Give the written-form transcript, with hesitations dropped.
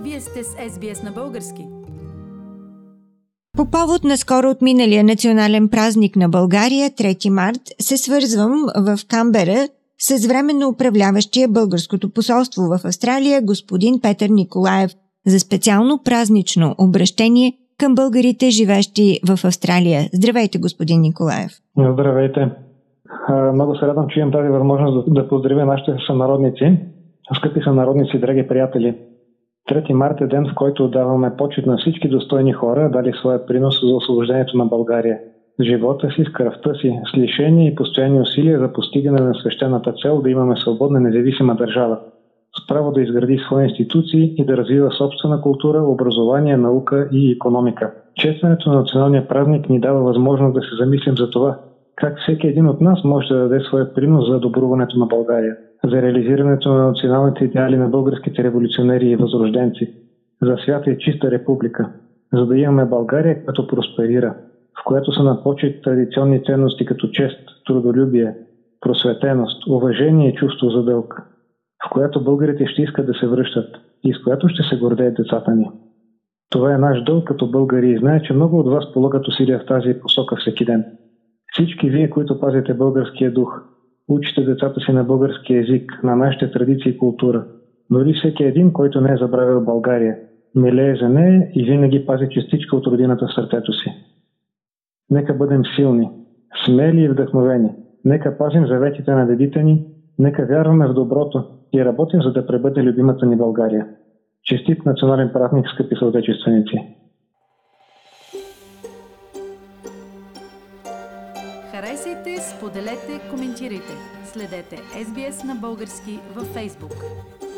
Вие сте с SBS на български. По повод на скоро отминалия национален празник на България, 3 март, се свързвам в Канбера с временно управляващия българското посолство в Австралия господин Петър Николаев за специално празнично обращение към българите, живещи в Австралия. Здравейте, господин Николаев! Здравейте! Много се радвам, че имам тази възможност да поздравя нашите сънародници. Скъпи сънародници, драги приятели! 3 март е ден, в който отдаваме почет на всички достойни хора, дали своя принос за освобождението на България. С живота си, с кръвта си, с лишение и постоянни усилия за постигане на свещената цел да имаме свободна независима държава, с право да изгради свои институции и да развива собствена култура, образование, наука и икономика. Честването на националния празник ни дава възможност да се замислим за това, как всеки един от нас може да даде своя принос за добруването на България, за реализирането на националните идеали на българските революционери и възрожденци, за свята и чиста република, за да имаме България, която просперира, в която са на почет традиционни ценности като чест, трудолюбие, просветеност, уважение и чувство за дълг, в която българите ще искат да се връщат и с която ще се гордеят децата ни. Това е наш дълг като българи и знае, че много от вас полагат усилия в тази посока всеки ден. Всички вие, които пазите българския дух, учите децата си на български език, на нашите традиции и култура, дори всеки един, който не е забравил България, милее за нея и винаги пази частичка от родината в сърцето си. Нека бъдем силни, смели и вдъхновени. Нека пазим заветите на дедите ни, нека вярваме в доброто и работим, за да пребъде любимата ни България. Честит национален празник, скъпи съотечественици! Харесайте, споделете, коментирайте. Следете SBS на български във Facebook.